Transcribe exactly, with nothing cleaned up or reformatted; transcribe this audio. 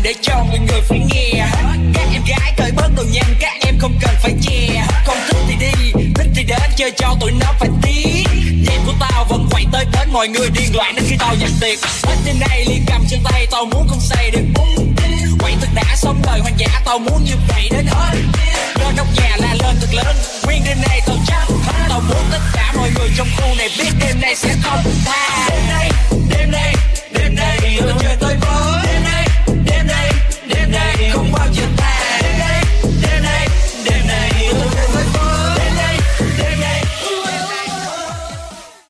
để cho mọi người phải nghe. Các em gái cởi bớt đồ nhanh, các em không cần phải che. Không thích thì đi, thích thì đến, chơi cho tụi nó phải tiếc. Nhạc của tao vẫn quậy tới đến mọi người điên loạn đến khi tao giành tiền. Hết trên đây liền cầm trên tay, tao muốn không say được uống. Quậy thật đã sống đời hoang dã, tao muốn như vậy đến hết. Lên nóc nhà la lên thật lớn, nguyên đêm nay tao chắc. Tao muốn tất cả mọi người trong khu này biết đêm nay sẽ không tha. Đêm nay, đêm nay,